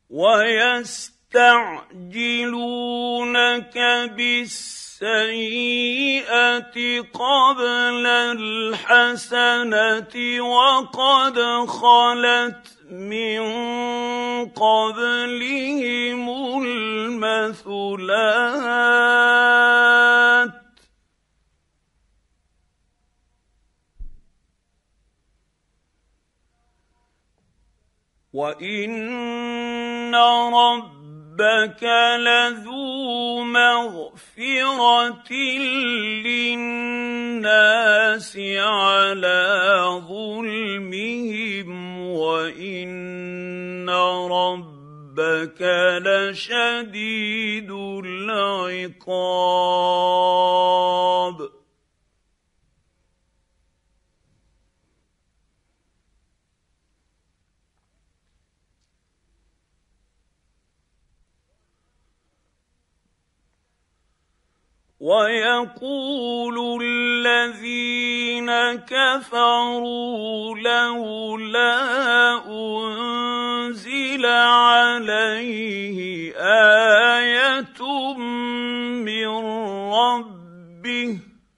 ويستعجلونك بالسيئة قبل الحسنة وقد خلت من قبلهم المثلات وإن ربك لذو مغفرة للناس على ظلمهم وإن ربك لشديد العقاب ويقول الذين كفروا لولا أنزل عليه آية من ربه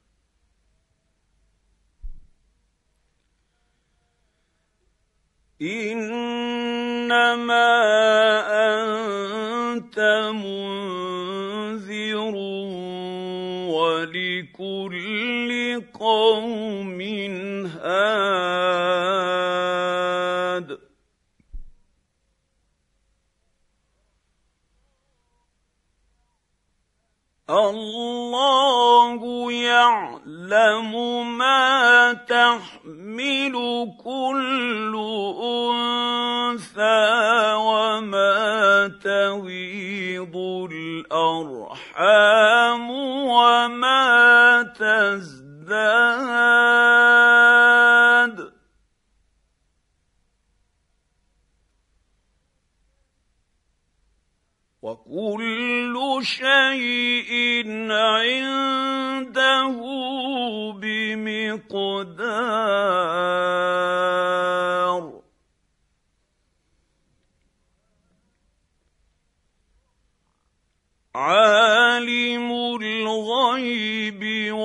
إنما أنت منذر ولكل قوم هاد الله يعلم ما تحمل كل أنثى وما تغيض الأرحام وما تزداد وكل شيء عنده بمقدار عالم الغيب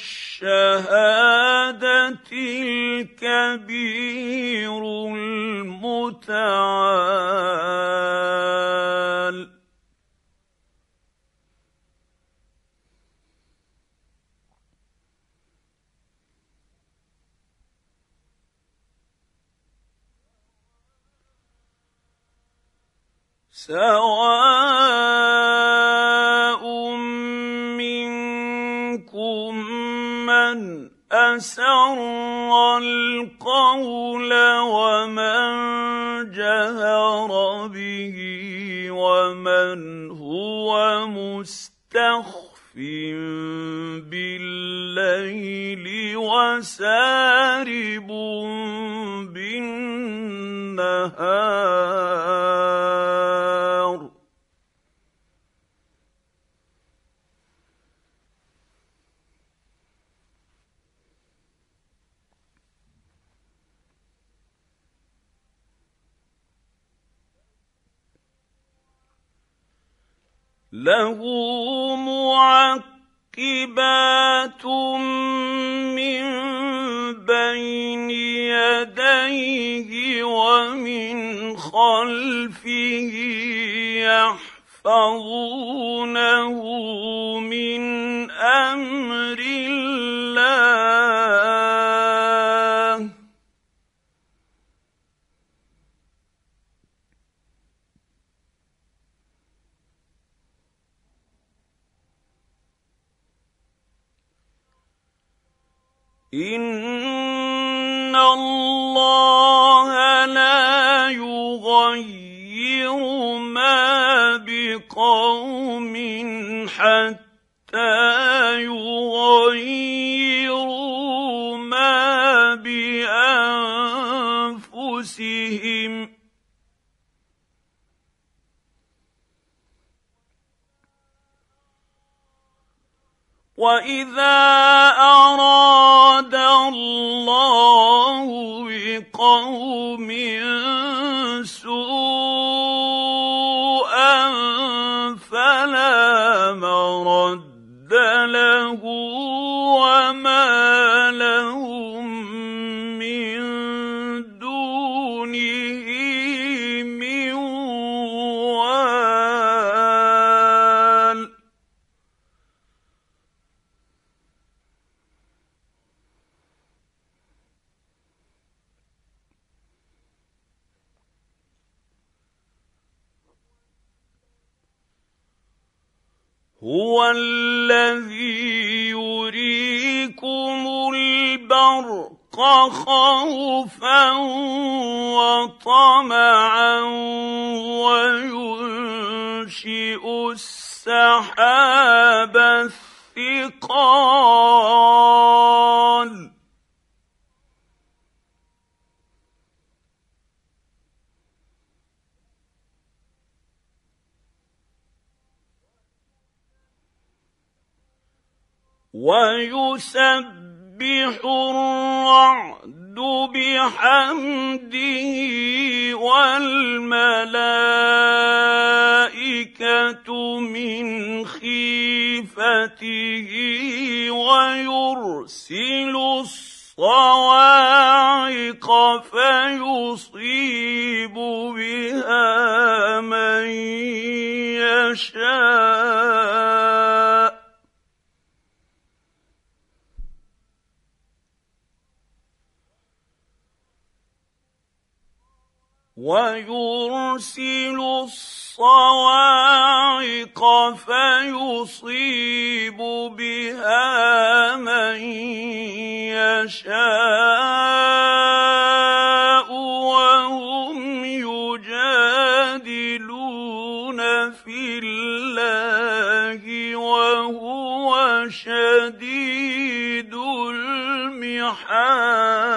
والشهادة الكبير المتعال سواء منكم من أسر القول ومن جهر به ومن هو مستخف بالليل وسارب بالنهار له معقبات من بين يديه ومن خلفه يحفظونه من أمر الله إن الله لا يغير ما بقوم حتى يغيروا ما بأنفسهم وإذا أراد الله بقوم سوءا هو الذي يريكم البرق خوفا وطمعا وينشئ السحاب الثقال ويسبح الرعد بحمده والملائكة من خيفته ويرسل الصواعق فيصيب بها من يشاء ويرسل الصواعق فيصيب بها من يشاء وهم يجادلون في الله وهو شديد المحال